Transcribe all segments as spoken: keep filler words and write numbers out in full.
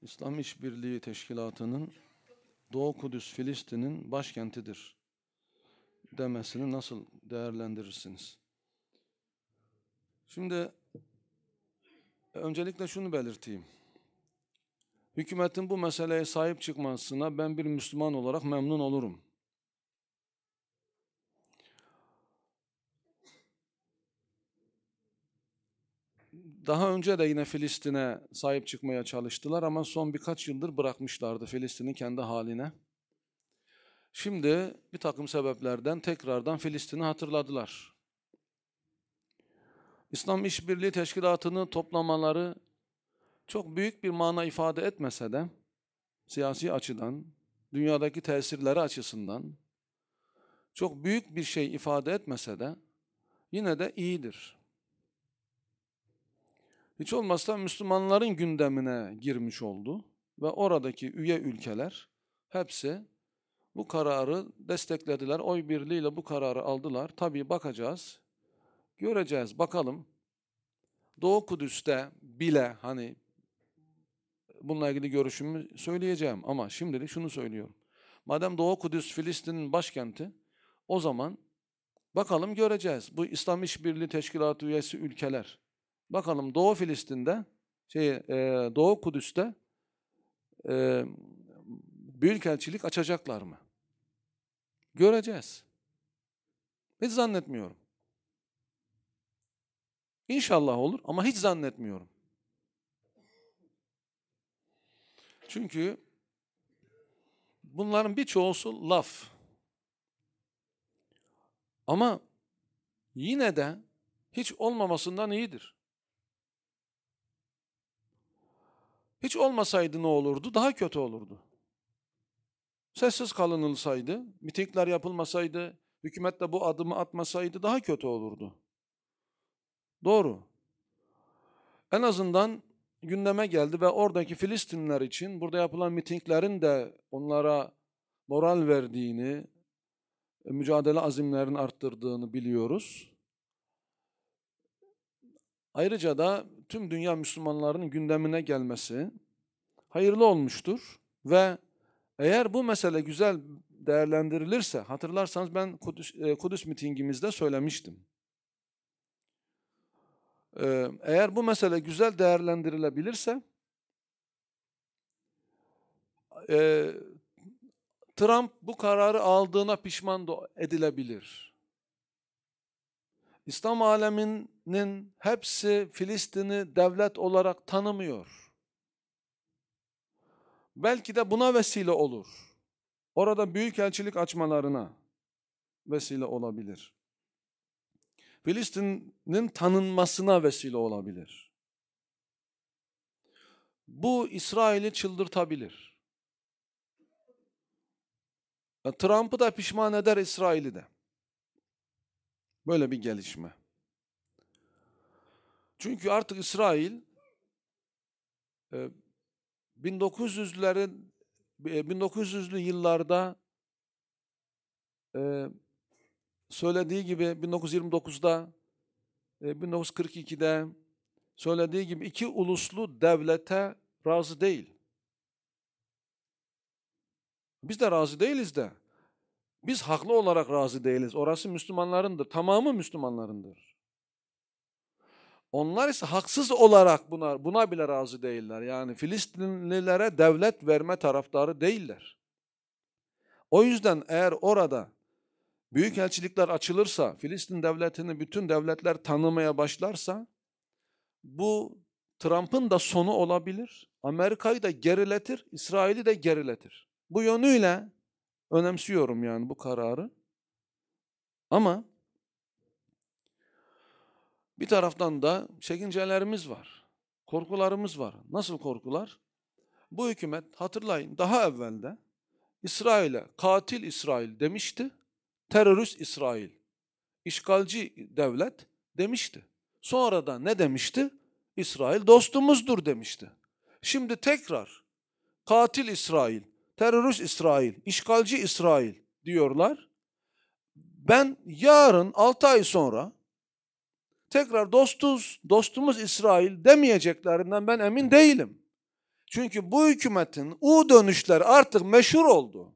İslam İşbirliği Teşkilatı'nın Doğu Kudüs Filistin'in başkentidir demesini nasıl değerlendirirsiniz? Şimdi öncelikle şunu belirteyim. Hükümetin bu meseleye sahip çıkmasına ben bir Müslüman olarak memnun olurum. Daha önce de yine Filistin'e sahip çıkmaya çalıştılar ama son birkaç yıldır bırakmışlardı Filistin'i kendi haline. Şimdi bir takım sebeplerden tekrardan Filistin'i hatırladılar. İslam İşbirliği Teşkilatı'nı toplamaları çok büyük bir mana ifade etmese de siyasi açıdan, dünyadaki tesirleri açısından çok büyük bir şey ifade etmese de yine de iyidir. Hiç olmazsa Müslümanların gündemine girmiş oldu ve oradaki üye ülkeler hepsi bu kararı desteklediler. Oy birliğiyle bu kararı aldılar. Tabii bakacağız, göreceğiz, bakalım. Doğu Kudüs'te bile hani bununla ilgili görüşümü söyleyeceğim ama şimdilik şunu söylüyorum. Madem Doğu Kudüs Filistin'in başkenti, o zaman bakalım göreceğiz. Bu İslam İşbirliği Teşkilatı üyesi ülkeler. Bakalım Doğu Filistin'de, şey, e, Doğu Kudüs'te e, büyükelçilik açacaklar mı? Göreceğiz. Hiç zannetmiyorum. İnşallah olur ama hiç zannetmiyorum. Çünkü bunların birçoğusu laf. Ama yine de hiç olmamasından iyidir. Hiç olmasaydı ne olurdu? Daha kötü olurdu. Sessiz kalınılsaydı, mitingler yapılmasaydı, hükümet de bu adımı atmasaydı daha kötü olurdu. Doğru. En azından gündeme geldi ve oradaki Filistinliler için burada yapılan mitinglerin de onlara moral verdiğini, mücadele azimlerini arttırdığını biliyoruz. Ayrıca da tüm dünya Müslümanlarının gündemine gelmesi hayırlı olmuştur ve eğer bu mesele güzel değerlendirilirse, hatırlarsanız ben Kudüs, Kudüs mitingimizde söylemiştim. Eğer bu mesele güzel değerlendirilebilirse, e, Trump bu kararı aldığına pişman edilebilir. İslam aleminin hepsi Filistin'i devlet olarak tanımıyor. Belki de buna vesile olur. Orada büyükelçilik açmalarına vesile olabilir. Filistin'in tanınmasına vesile olabilir. Bu İsrail'i çıldırtabilir. Trump'ı da pişman eder, İsrail'i de. Böyle bir gelişme. Çünkü artık İsrail bin dokuz yüzlerin bin dokuz yüzlü yıllarda söylediği gibi bin dokuz yüz yirmi dokuzda bin dokuz yüz kırk ikide söylediği gibi iki uluslu devlete razı değil. Biz de razı değiliz de. Biz haklı olarak razı değiliz. Orası Müslümanlarındır. Tamamı Müslümanlarındır. Onlar ise haksız olarak buna, buna bile razı değiller. Yani Filistinlilere devlet verme taraftarı değiller. O yüzden eğer orada büyükelçilikler açılırsa, Filistin devletini bütün devletler tanımaya başlarsa, bu Trump'ın da sonu olabilir. Amerika'yı da geriletir, İsrail'i de geriletir. Bu yönüyle önemsiyorum yani bu kararı. Ama bir taraftan da çekincelerimiz var, korkularımız var. Nasıl korkular? Bu hükümet hatırlayın daha evvelde İsrail'e katil İsrail demişti, terörist İsrail, işgalci devlet demişti. Sonra da ne demişti? İsrail dostumuzdur demişti. Şimdi tekrar katil İsrail, terörist İsrail, işgalci İsrail diyorlar. Ben yarın altı ay sonra tekrar dostuz, dostumuz İsrail demeyeceklerinden ben emin değilim. Çünkü bu hükümetin U dönüşleri artık meşhur oldu.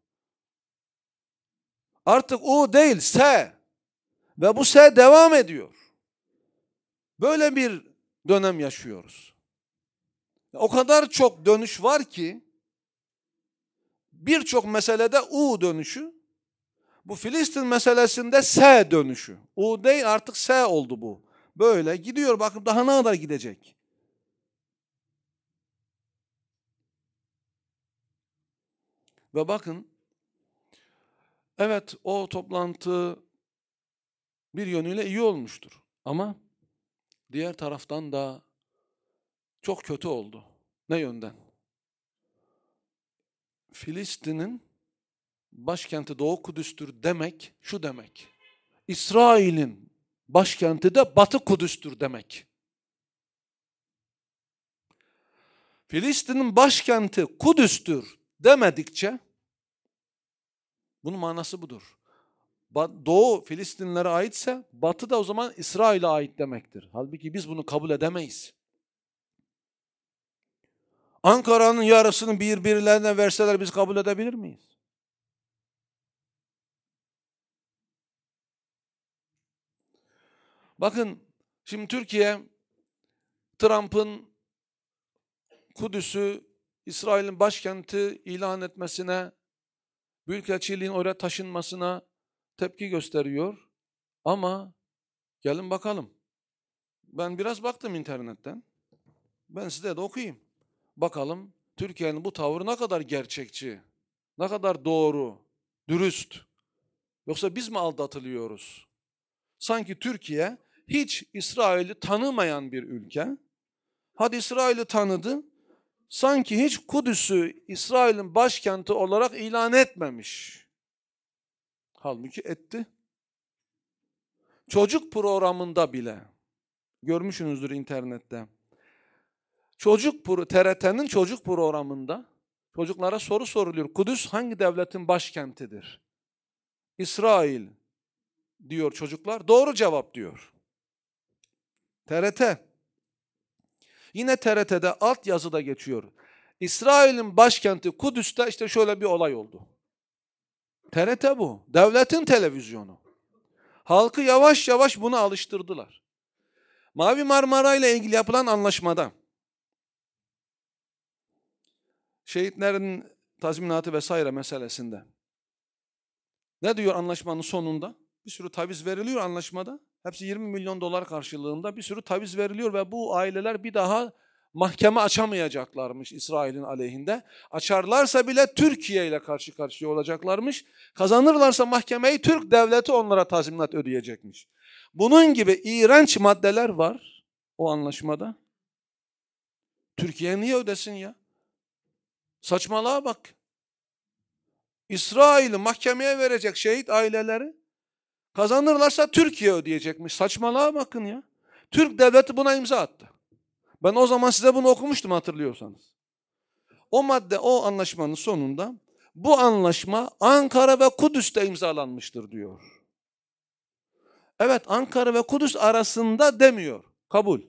Artık U değil S. Ve bu S devam ediyor. Böyle bir dönem yaşıyoruz. O kadar çok dönüş var ki birçok meselede U dönüşü, bu Filistin meselesinde S dönüşü. U değil artık S oldu bu. Böyle gidiyor, bakın daha ne kadar gidecek. Ve bakın, evet o toplantı bir yönüyle iyi olmuştur. Ama diğer taraftan da çok kötü oldu. Ne yönden? Filistin'in başkenti Doğu Kudüs'tür demek şu demek. İsrail'in başkenti de Batı Kudüs'tür demek. Filistin'in başkenti Kudüs'tür demedikçe bunun manası budur. Doğu Filistinlilere aitse Batı da o zaman İsrail'e ait demektir. Halbuki biz bunu kabul edemeyiz. Ankara'nın yarısını birbirlerine verseler biz kabul edebilir miyiz? Bakın şimdi Türkiye Trump'ın Kudüs'ü İsrail'in başkenti ilan etmesine, büyükelçiliğin oraya taşınmasına tepki gösteriyor. Ama gelin bakalım. Ben biraz baktım internetten. Ben size de okuyayım. Bakalım Türkiye'nin bu tavrı ne kadar gerçekçi, ne kadar doğru, dürüst. Yoksa biz mi aldatılıyoruz? Sanki Türkiye hiç İsrail'i tanımayan bir ülke. Hadi İsrail'i tanıdı. Sanki hiç Kudüs'ü İsrail'in başkenti olarak ilan etmemiş. Halbuki etti. Çocuk programında bile, görmüşsünüzdür internette. Çocuk T R T'nin çocuk programında çocuklara soru soruluyor. Kudüs hangi devletin başkentidir? İsrail diyor çocuklar. Doğru cevap diyor. T R T. Yine T R T'de alt yazıda geçiyor. İsrail'in başkenti Kudüs'te işte şöyle bir olay oldu. T R T bu. Devletin televizyonu. Halkı yavaş yavaş buna alıştırdılar. Mavi Marmara ile ilgili yapılan anlaşmada şehitlerin tazminatı vesaire meselesinde ne diyor anlaşmanın sonunda? Bir sürü taviz veriliyor anlaşmada. Hepsi yirmi milyon dolar karşılığında bir sürü taviz veriliyor ve bu aileler bir daha mahkeme açamayacaklarmış İsrail'in aleyhinde. Açarlarsa bile Türkiye ile karşı karşıya olacaklarmış. Kazanırlarsa mahkemeyi Türk devleti onlara tazminat ödeyecekmiş. Bunun gibi iğrenç maddeler var o anlaşmada. Türkiye niye ödesin ya? Saçmalığa bak. İsrail'i mahkemeye verecek şehit aileleri kazanırlarsa Türkiye ödeyecekmiş. Saçmalığa bakın ya. Türk devleti buna imza attı. Ben o zaman size bunu okumuştum hatırlıyorsanız. O madde o anlaşmanın sonunda bu anlaşma Ankara ve Kudüs'te imzalanmıştır diyor. Evet Ankara ve Kudüs arasında demiyor. Kabul.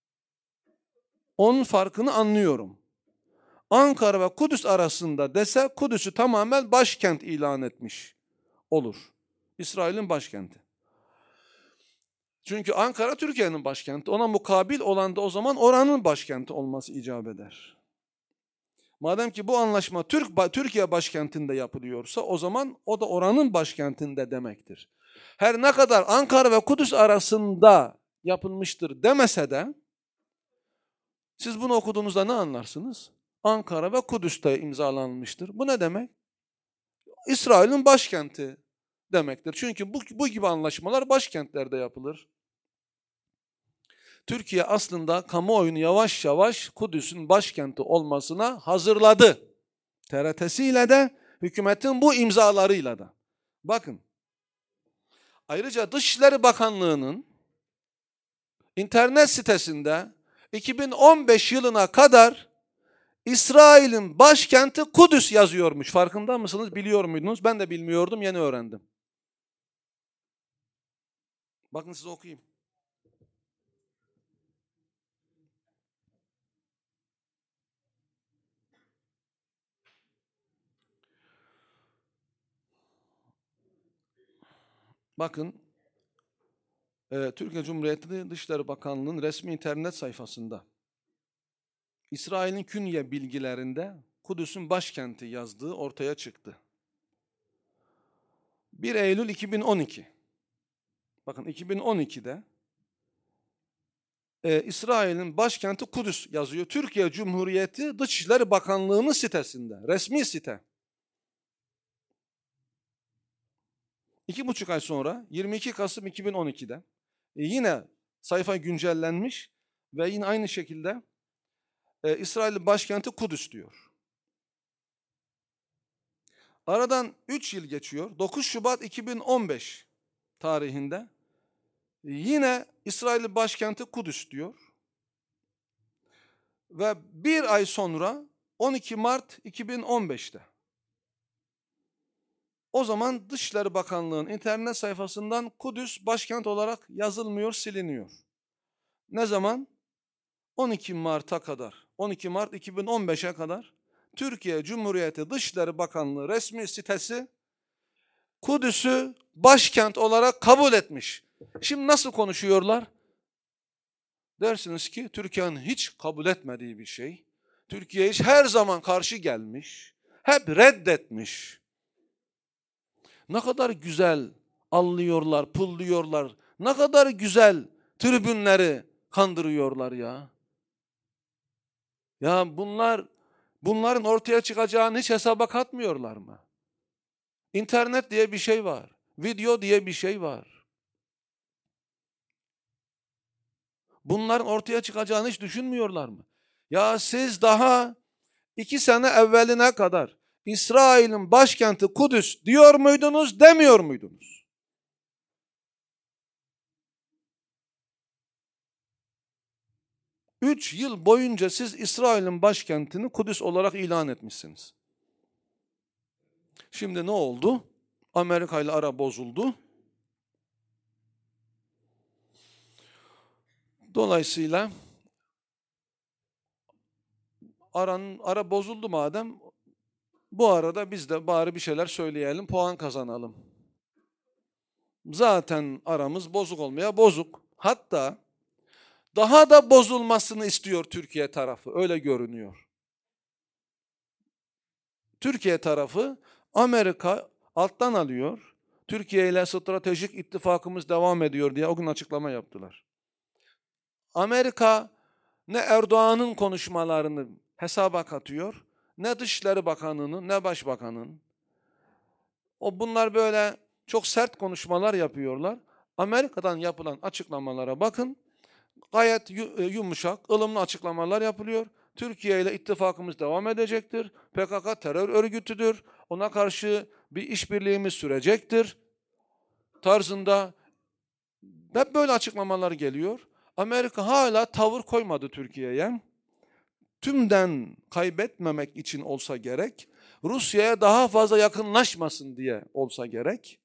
Onun farkını anlıyorum. Ankara ve Kudüs arasında dese Kudüs'ü tamamen başkent ilan etmiş olur. İsrail'in başkenti. Çünkü Ankara Türkiye'nin başkenti. Ona mukabil olan da o zaman oranın başkenti olması icap eder. Madem ki bu anlaşma Türk Türkiye başkentinde yapılıyorsa o zaman o da oranın başkentinde demektir. Her ne kadar Ankara ve Kudüs arasında yapılmıştır demese de siz bunu okuduğunuzda ne anlarsınız? Ankara ve Kudüs'te imzalanmıştır. Bu ne demek? İsrail'in başkenti demektir. Çünkü bu, bu gibi anlaşmalar başkentlerde yapılır. Türkiye aslında kamuoyunu yavaş yavaş Kudüs'ün başkenti olmasına hazırladı. T R T'siyle de hükümetin bu imzalarıyla da. Bakın. Ayrıca Dışişleri Bakanlığı'nın internet sitesinde iki bin on beş yılına kadar İsrail'in başkenti Kudüs yazıyormuş. Farkında mısınız? Biliyor muydunuz? Ben de bilmiyordum, yeni öğrendim. Bakın size okuyayım. Bakın, e, Türkiye Cumhuriyeti Dışişleri Bakanlığı'nın resmi internet sayfasında İsrail'in künye bilgilerinde Kudüs'ün başkenti yazdığı ortaya çıktı. bir Eylül iki bin on iki. Bakın iki bin on iki'de e, İsrail'in başkenti Kudüs yazıyor. Türkiye Cumhuriyeti Dışişleri Bakanlığı'nın sitesinde. Resmi site. İki buçuk ay sonra yirmi iki Kasım iki bin on iki'de e, yine sayfa güncellenmiş ve yine aynı şekilde e, İsrail'in başkenti Kudüs diyor. Aradan üç yıl geçiyor. dokuz Şubat iki bin on beş tarihinde yine İsrail'in başkenti Kudüs diyor. Ve bir ay sonra on iki Mart iki bin on beş'te o zaman Dışişleri Bakanlığı'nın internet sayfasından Kudüs başkent olarak yazılmıyor, siliniyor. Ne zaman? on iki Mart'a kadar, on iki Mart iki bin on beş'e kadar Türkiye Cumhuriyeti Dışişleri Bakanlığı resmi sitesi Kudüs'ü başkent olarak kabul etmiş. Şimdi nasıl konuşuyorlar? Dersiniz ki Türkiye'nin hiç kabul etmediği bir şey. Türkiye hiç her zaman karşı gelmiş, hep reddetmiş. Ne kadar güzel allıyorlar, pulluyorlar. Ne kadar güzel tribünleri kandırıyorlar ya. Ya bunlar, bunların ortaya çıkacağını hiç hesaba katmıyorlar mı? İnternet diye bir şey var. Video diye bir şey var. Bunların ortaya çıkacağını hiç düşünmüyorlar mı? Ya siz daha iki sene evveline kadar İsrail'in başkenti Kudüs diyor muydunuz, demiyor muydunuz? Üç yıl boyunca siz İsrail'in başkentini Kudüs olarak ilan etmişsiniz. Şimdi ne oldu? Amerika ile ara bozuldu. Dolayısıyla aranın, ara bozuldu madem, bu arada biz de bari bir şeyler söyleyelim, puan kazanalım. Zaten aramız bozuk olmaya bozuk. Hatta daha da bozulmasını istiyor Türkiye tarafı, öyle görünüyor. Türkiye tarafı Amerika alttan alıyor, Türkiye ile stratejik ittifakımız devam ediyor diye o gün açıklama yaptılar. Amerika ne Erdoğan'ın konuşmalarını hesaba katıyor, ne Dışişleri Bakanı'nın, ne Başbakan'ın. O bunlar böyle çok sert konuşmalar yapıyorlar. Amerika'dan yapılan açıklamalara bakın. Gayet yumuşak, ılımlı açıklamalar yapılıyor. Türkiye ile ittifakımız devam edecektir. P K K terör örgütüdür. Ona karşı bir işbirliğimiz sürecektir tarzında hep böyle açıklamalar geliyor. Amerika hala tavır koymadı Türkiye'ye. Tümden kaybetmemek için olsa gerek, Rusya'ya daha fazla yakınlaşmasın diye olsa gerek.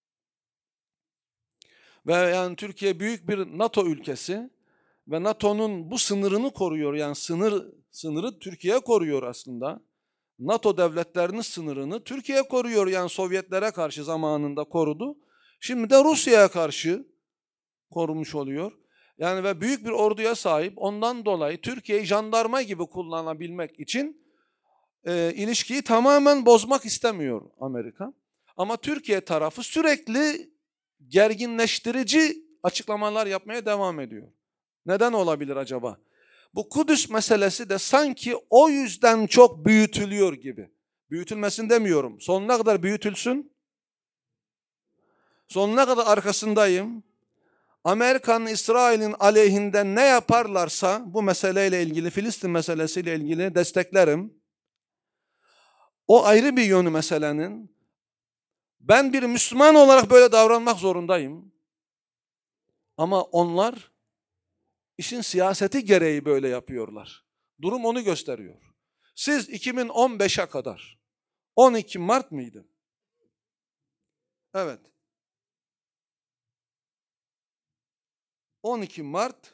Ve yani Türkiye büyük bir NATO ülkesi ve NATO'nun bu sınırını koruyor. Yani sınır sınırı Türkiye koruyor aslında. NATO devletlerinin sınırını Türkiye koruyor. Yani Sovyetlere karşı zamanında korudu. Şimdi de Rusya'ya karşı korumuş oluyor. Yani ve büyük bir orduya sahip. Ondan dolayı Türkiye'yi jandarma gibi kullanabilmek için e, ilişkiyi tamamen bozmak istemiyor Amerika. Ama Türkiye tarafı sürekli gerginleştirici açıklamalar yapmaya devam ediyor. Neden olabilir acaba? Bu Kudüs meselesi de sanki o yüzden çok büyütülüyor gibi. Büyütülmesin demiyorum. Sonuna kadar büyütülsün. Sonuna kadar arkasındayım. Amerika'nın İsrail'in aleyhinde ne yaparlarsa bu meseleyle ilgili, Filistin meselesiyle ilgili desteklerim. O ayrı bir yönü meselenin. Ben bir Müslüman olarak böyle davranmak zorundayım. Ama onlar işin siyaseti gereği böyle yapıyorlar. Durum onu gösteriyor. Siz iki bin on beş'e kadar, on iki Mart mıydı? Evet. on iki Mart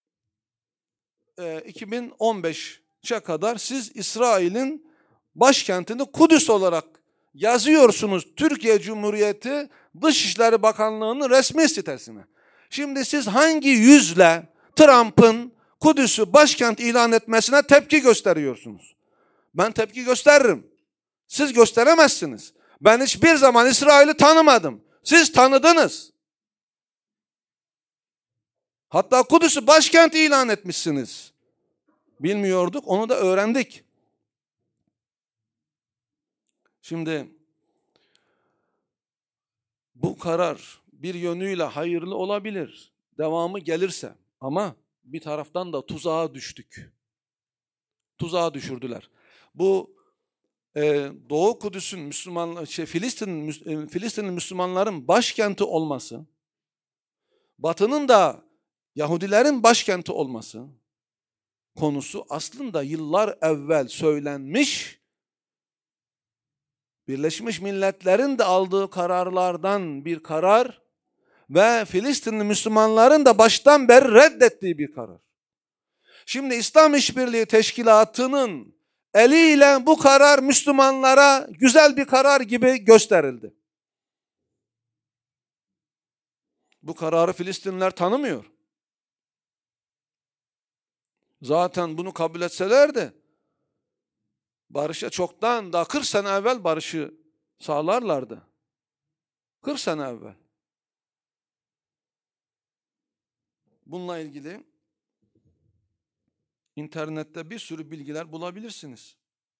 iki bin on beş'e kadar siz İsrail'in başkentini Kudüs olarak yazıyorsunuz Türkiye Cumhuriyeti Dışişleri Bakanlığı'nın resmi sitesine. Şimdi siz hangi yüzle Trump'ın Kudüs'ü başkent ilan etmesine tepki gösteriyorsunuz? Ben tepki gösteririm. Siz gösteremezsiniz. Ben hiçbir zaman İsrail'i tanımadım. Siz tanıdınız. Hatta Kudüs'ü başkent ilan etmişsiniz. Bilmiyorduk, onu da öğrendik. Şimdi bu karar bir yönüyle hayırlı olabilir. Devamı gelirse. Ama bir taraftan da tuzağa düştük. Tuzağa düşürdüler. Bu e, Doğu Kudüs'ün Müslüman, şey, Filistin'in Filistin'in Müslümanların başkenti olması, Batı'nın da Yahudilerin başkenti olması konusu aslında yıllar evvel söylenmiş, Birleşmiş Milletler'in de aldığı kararlardan bir karar ve Filistinli Müslümanların da baştan beri reddettiği bir karar. Şimdi İslam İşbirliği Teşkilatı'nın eliyle bu karar Müslümanlara güzel bir karar gibi gösterildi. Bu kararı Filistinliler tanımıyor. Zaten bunu kabul etselerdi barışa çoktan, daha kırk sene evvel barışı sağlarlardı. kırk sene evvel. Bununla ilgili internette bir sürü bilgiler bulabilirsiniz.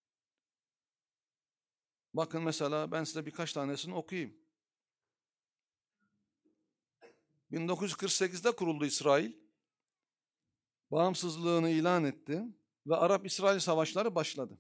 Bakın mesela ben size birkaç tanesini okuyayım. bin dokuz yüz kırk sekizde kuruldu İsrail. Bağımsızlığını ilan etti ve Arap-İsrail savaşları başladı.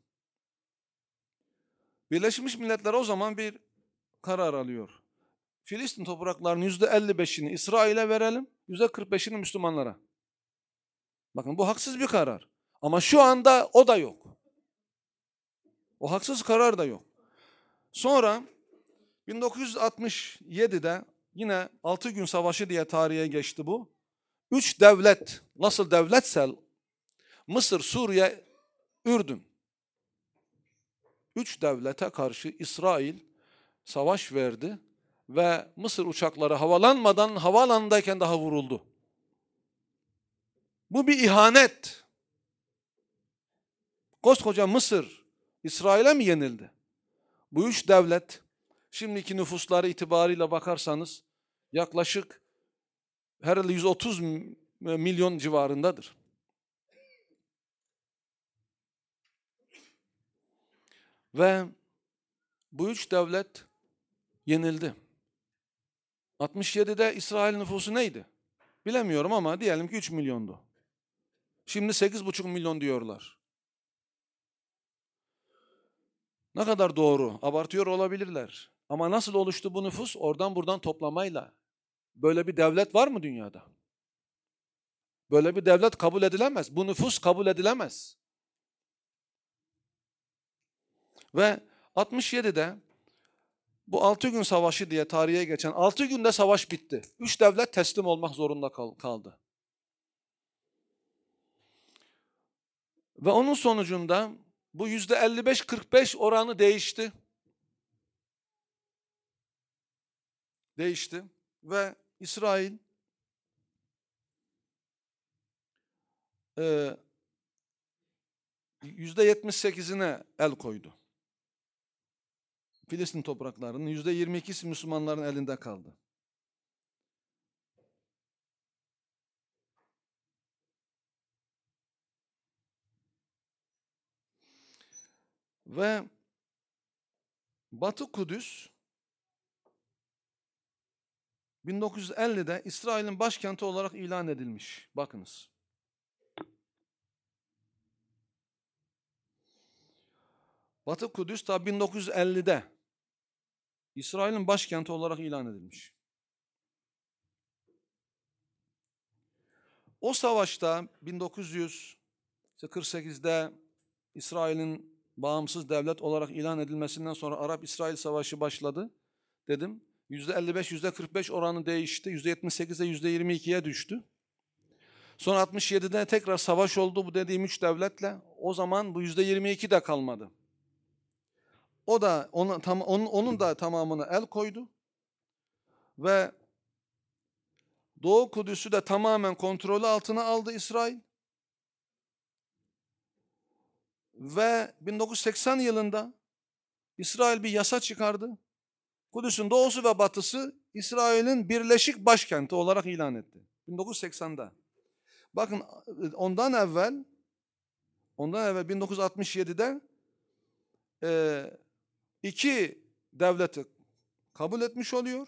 Birleşmiş Milletler o zaman bir karar alıyor. Filistin topraklarının yüzde elli beşini İsrail'e verelim, yüzde kırk beşini Müslümanlara. Bakın bu haksız bir karar. Ama şu anda o da yok. O haksız karar da yok. Sonra bin dokuz yüz altmış yedide yine altı gün savaşı diye tarihe geçti bu. Üç devlet, nasıl devletse Mısır, Suriye, Ürdün. Üç devlete karşı İsrail savaş verdi ve Mısır uçakları havalanmadan havaalanındayken daha vuruldu. Bu bir ihanet. Koskoca Mısır İsrail'e mi yenildi? Bu üç devlet şimdiki nüfusları itibarıyla bakarsanız yaklaşık herhalde yüz otuz milyon civarındadır. Ve bu üç devlet yenildi. altmış yedide İsrail nüfusu neydi? Bilemiyorum ama diyelim ki üç milyondu. Şimdi sekiz buçuk milyon diyorlar. Ne kadar doğru? Abartıyor olabilirler. Ama nasıl oluştu bu nüfus? Oradan buradan toplamayla. Böyle bir devlet var mı dünyada? Böyle bir devlet kabul edilemez. Bu nüfus kabul edilemez. Ve altmış yedide bu altı gün savaşı diye tarihe geçen altı günde savaş bitti. Üç devlet teslim olmak zorunda kaldı. Ve onun sonucunda bu yüzde elli beş kırk beş oranı değişti. Değişti ve İsrail e, yüzde yetmiş sekizine el koydu. Filistin topraklarının yüzde yirmi ikisi Müslümanların elinde kaldı. Ve Batı Kudüs bin dokuz yüz ellide İsrail'in başkenti olarak ilan edilmiş. Bakınız. Batı Kudüs ta bin dokuz yüz ellide İsrail'in başkenti olarak ilan edilmiş. O savaşta bin dokuz yüz kırk sekizde İsrail'in bağımsız devlet olarak ilan edilmesinden sonra Arap-İsrail Savaşı başladı. Dedim. yüzde elli beş yüzde kırk beş oranı değişti. yüzde yetmiş sekize yüzde yirmi ikiye düştü. Sonra altmış yedide tekrar savaş oldu bu dediğim üç devletle. O zaman bu yüzde yirmi iki de kalmadı. O da ona, tam, onun, onun da tamamına el koydu ve Doğu Kudüs'ü de tamamen kontrolü altına aldı İsrail. Ve bin dokuz yüz seksen yılında İsrail bir yasa çıkardı. Kudüs'ün doğusu ve batısı İsrail'in birleşik başkenti olarak ilan etti. bin dokuz yüz seksende. Bakın ondan evvel ondan evvel bin dokuz yüz altmış yedide e, iki devleti kabul etmiş oluyor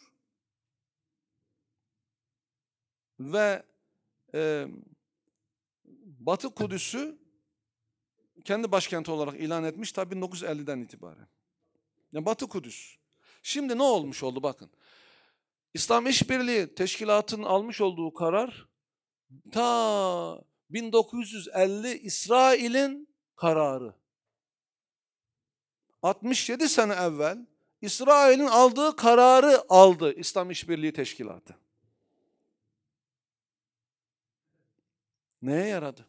ve e, Batı Kudüs'ü kendi başkenti olarak ilan etmiş tabi bin dokuz yüz elliden itibaren. Yani Batı Kudüs. Şimdi ne olmuş oldu bakın. İslam İşbirliği Teşkilatı'nın almış olduğu karar ta bin dokuz yüz elli İsrail'in kararı. altmış yedi sene evvel İsrail'in aldığı kararı aldı İslam İşbirliği Teşkilatı. Neye yaradı?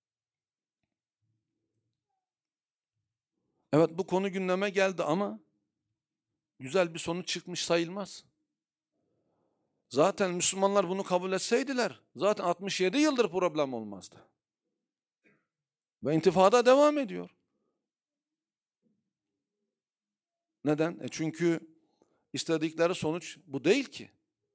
Evet, bu konu gündeme geldi ama güzel bir sonuç çıkmış sayılmaz. Zaten Müslümanlar bunu kabul etseydiler zaten altmış yedi yıldır problem olmazdı. Ve intifada devam ediyor. Neden? E çünkü istedikleri sonuç bu değil ki.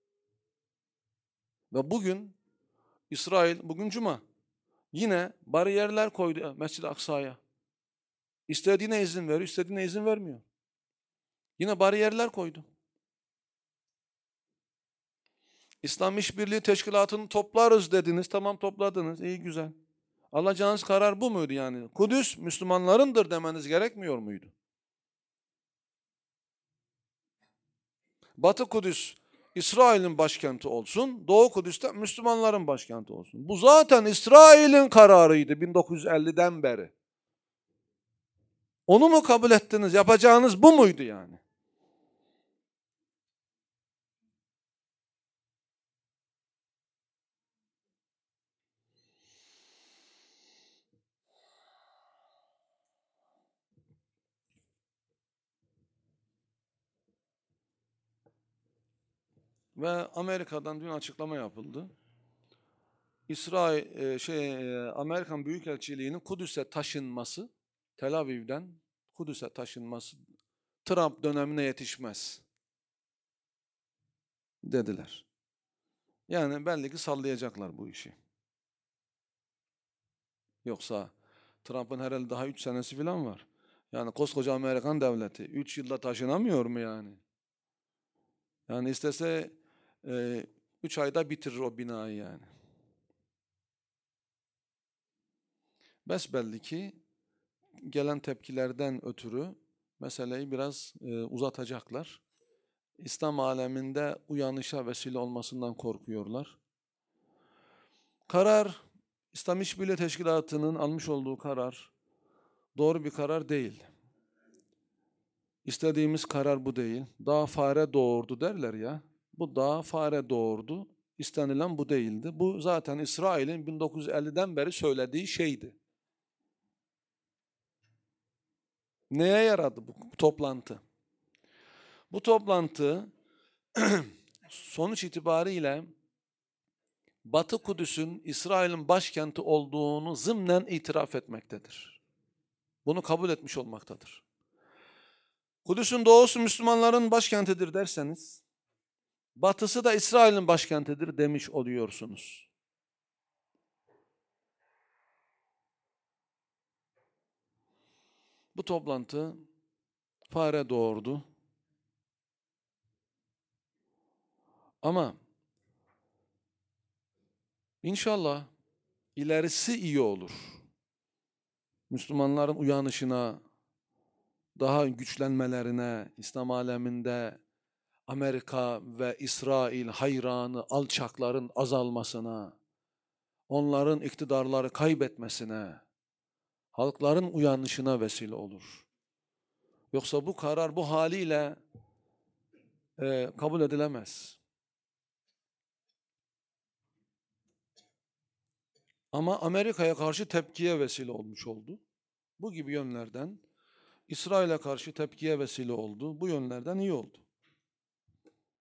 Ve bugün İsrail, bugün Cuma, yine bariyerler koydu Mescid-i Aksa'ya. İstediğine izin veriyor, istediğine izin vermiyor. Yine bariyerler koydu. İslam İşbirliği Teşkilatı'nı toplarız dediniz, tamam topladınız, iyi güzel. Alacağınız karar bu muydu yani? Kudüs Müslümanlarındır demeniz gerekmiyor muydu? Batı Kudüs İsrail'in başkenti olsun, Doğu Kudüs'te Müslümanların başkenti olsun. Bu zaten İsrail'in kararıydı bin dokuz yüz elliden beri. Onu mu kabul ettiniz? Yapacağınız bu muydu yani? Ve Amerika'dan dün açıklama yapıldı. İsrail e, şey e, Amerikan Büyükelçiliği'nin Kudüs'e taşınması, Tel Aviv'den Kudüs'e taşınması Trump dönemine yetişmez dediler. Yani belli ki sallayacaklar bu işi. Yoksa Trump'ın herhalde daha üç senesi falan var. Yani koskoca Amerikan devleti üç yılda taşınamıyor mu yani? Yani istese e, üç ayda bitirir o binayı yani. Besbelli ki gelen tepkilerden ötürü meseleyi biraz e, uzatacaklar. İslam aleminde uyanışa vesile olmasından korkuyorlar. Karar, İslam İşbirliği Teşkilatı'nın almış olduğu karar doğru bir karar değil. İstediğimiz karar bu değil. Daha fare doğurdu derler ya. Bu daha fare doğurdu. İstenilen bu değildi. Bu zaten İsrail'in bin dokuz yüz elliden beri söylediği şeydi. Neye yaradı bu toplantı? Bu toplantı sonuç itibariyle Batı Kudüs'ün İsrail'in başkenti olduğunu zımnen itiraf etmektedir. Bunu kabul etmiş olmaktadır. Kudüs'ün doğusu Müslümanların başkentidir derseniz, batısı da İsrail'in başkentidir demiş oluyorsunuz. Bu toplantı fare doğurdu. Ama inşallah ilerisi iyi olur. Müslümanların uyanışına, daha güçlenmelerine, İslam aleminde Amerika ve İsrail hayranı alçakların azalmasına, onların iktidarları kaybetmesine, halkların uyanışına vesile olur. Yoksa bu karar bu haliyle e, kabul edilemez. Ama Amerika'ya karşı tepkiye vesile olmuş oldu. Bu gibi yönlerden İsrail'e karşı tepkiye vesile oldu. Bu yönlerden iyi oldu.